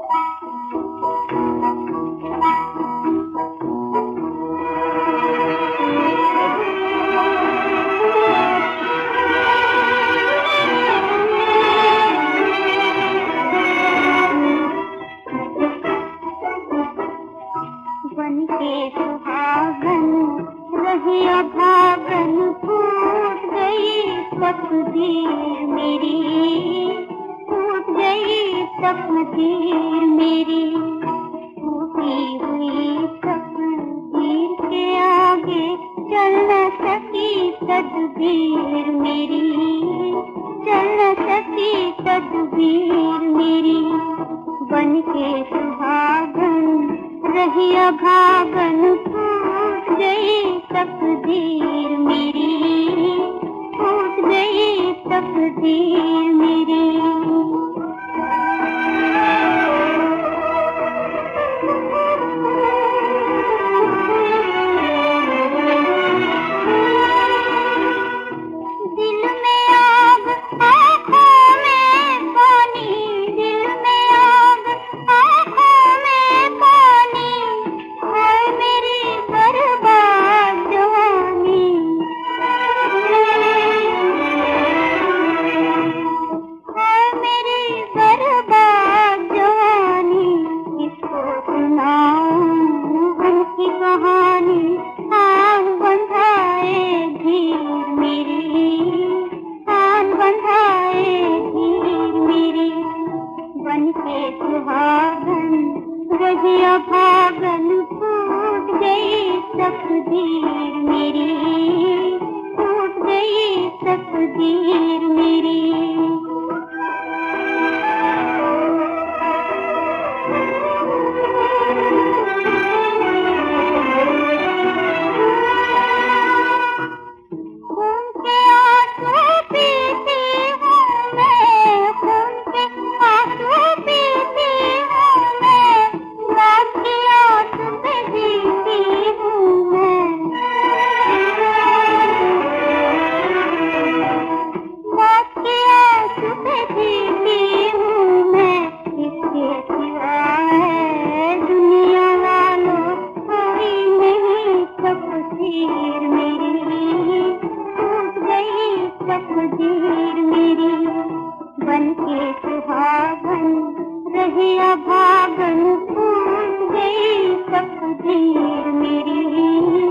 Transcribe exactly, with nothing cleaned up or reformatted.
बन के सुहागन रही अभागन, फूट गई तकदीर मेरी, फूट गई तकदीर मेरी। टूटी हुई तकदीर के आगे चल न सकी तदबीर मेरी, चल न सकी तदबीर मेरी। बन के सुहागन रही अभागन, फूट गई तकदीर मेरी, फूट गई तकदीर मेरी। दिल में आग आँखों में पानी, दिल में आग आँखों में पानी, हाय मेरी बर्बाद जवानी, हाय मेरी बर्बाद जवानी। किसको सुनाऊं उनकी कहानी, आग बंधाए धीर मेरी, आग बंधाए धीर मेरी। बन के सुहागन रही अभागन, फूट गई तकदीर मेरी, फूट गई तकदीर मेरी। खून के आंसू पीती हूँ मैं, खून के आंसू पीती हूँ मैं, मौत की आस पे जीती हूँ मैं, मौत की आस पे जीती हूँ मैं। इसके सिवा है दुनिया वालों कोई नहीं तकदीर मेरी, टूट गई तकदीर मेरी। बन के सुहागन रही अभागन, फूट गई तकदीर मेरी।